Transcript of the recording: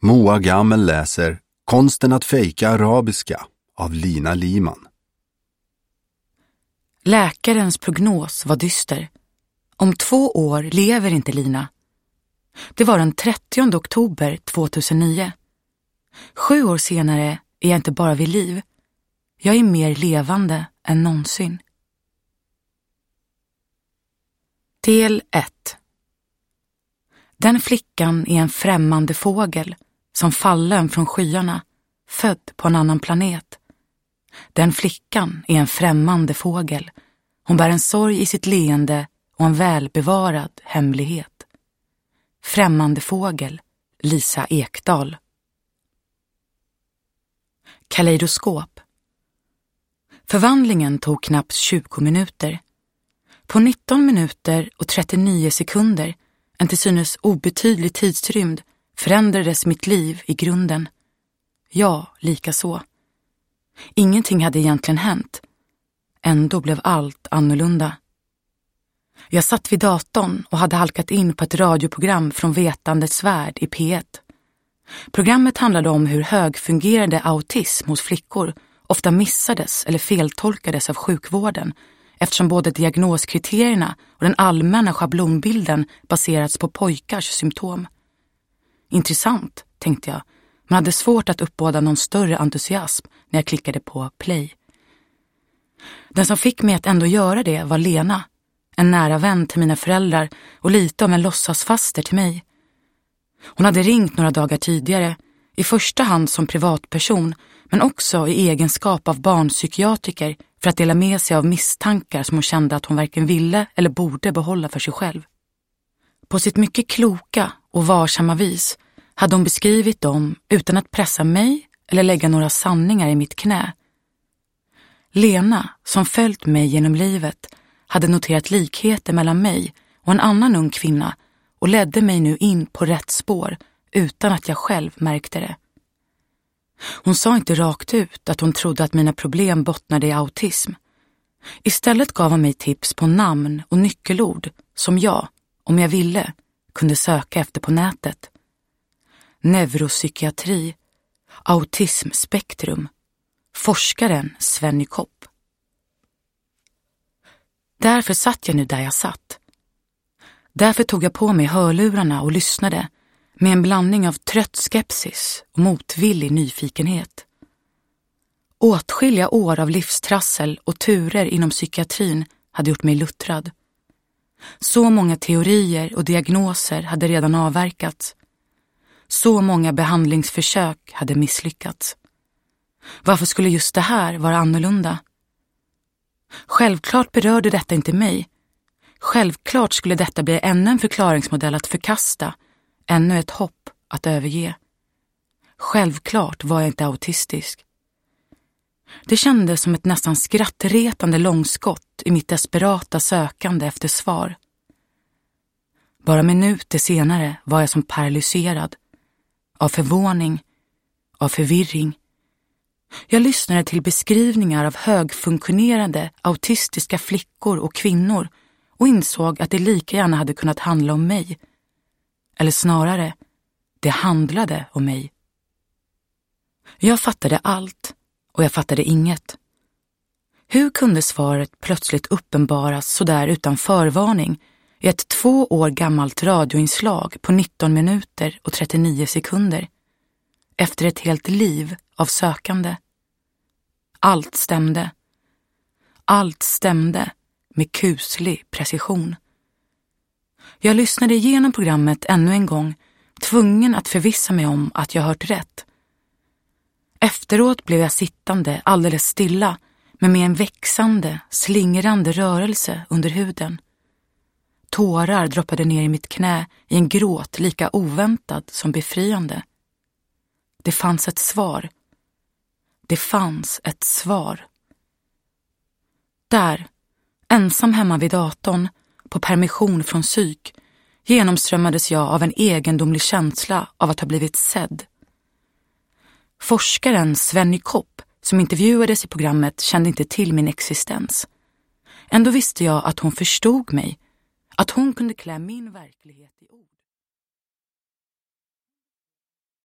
Moa Gammel läser Konsten att fejka arabiska av Lina Liman. Läkarens prognos var dyster. Om 2 år lever inte Lina. Det var den 30 oktober 2009. 7 år senare är jag inte bara vid liv. Jag är mer levande än någonsin. Del 1. Den flickan är en främmande fågel som fallen från skyarna, född på en annan planet. Den flickan är en främmande fågel. Hon bär en sorg i sitt leende och en välbevarad hemlighet. Främmande fågel, Lisa Ekdahl. Kaleidoskop. Förvandlingen tog knappt 20 minuter. På 19 minuter och 39 sekunder, en till synes obetydlig tidsrymd, förändrades mitt liv i grunden. Ja, lika så. Ingenting hade egentligen hänt. Ändå blev allt annorlunda. Jag satt vid datorn och hade halkat in på ett radioprogram från Vetandets värld i P1. Programmet handlade om hur högfungerande autism hos flickor ofta missades eller feltolkades av sjukvården, eftersom både diagnoskriterierna och den allmänna schablonbilden baserats på pojkars symptom. Intressant, tänkte jag, men hade svårt att uppbåda någon större entusiasm när jag klickade på play. Den som fick mig att ändå göra det var Lena, en nära vän till mina föräldrar och lite av en låtsasfaster till mig. Hon hade ringt några dagar tidigare, i första hand som privatperson, men också i egenskap av barnpsykiatriker för att dela med sig av misstankar som hon kände att hon varken ville eller borde behålla för sig själv. På sitt mycket kloka och varsamma vis hade hon beskrivit dem utan att pressa mig eller lägga några sanningar i mitt knä. Lena, som följt mig genom livet, hade noterat likheter mellan mig och en annan ung kvinna och ledde mig nu in på rätt spår utan att jag själv märkte det. Hon sa inte rakt ut att hon trodde att mina problem bottnade i autism. Istället gav hon mig tips på namn och nyckelord som jag, om jag ville, kunde söka efter på nätet. Neuropsykiatri, autismspektrum, forskaren Svenny Kopp. Därför satt jag nu där jag satt. Därför tog jag på mig hörlurarna och lyssnade med en blandning av trött skepsis och motvillig nyfikenhet. Åtskilliga år av livstrassel och turer inom psykiatrin hade gjort mig luttrad. Så många teorier och diagnoser hade redan avverkats. Så många behandlingsförsök hade misslyckats. Varför skulle just det här vara annorlunda? Självklart berörde detta inte mig. Självklart skulle detta bli ännu en förklaringsmodell att förkasta, ännu ett hopp att överge. Självklart var jag inte autistisk. Det kändes som ett nästan skrattretande långskott i mitt desperata sökande efter svar. Bara minuter senare var jag som paralyserad. Av förvåning, av förvirring. Jag lyssnade till beskrivningar av högfunktionerande autistiska flickor och kvinnor och insåg att det lika gärna hade kunnat handla om mig. Eller snarare, det handlade om mig. Jag fattade allt och jag fattade inget. Hur kunde svaret plötsligt uppenbaras så där utan förvarning i ett 2 år gammalt radioinslag på 19 minuter och 39 sekunder? Efter ett helt liv av sökande. Allt stämde. Allt stämde med kuslig precision. Jag lyssnade igenom programmet ännu en gång, tvungen att förvissa mig om att jag hört rätt. Efteråt blev jag sittande alldeles stilla, men med en växande, slingrande rörelse under huden. Tårar droppade ner i mitt knä i en gråt lika oväntad som befriande. Det fanns ett svar. Det fanns ett svar. Där, ensam hemma vid datorn, på permission från psyk, genomströmmades jag av en egendomlig känsla av att ha blivit sedd. Forskaren Svenny Kopp, som intervjuades i programmet, kände inte till min existens. Ändå visste jag att hon förstod mig, att hon kunde klä min verklighet i ord.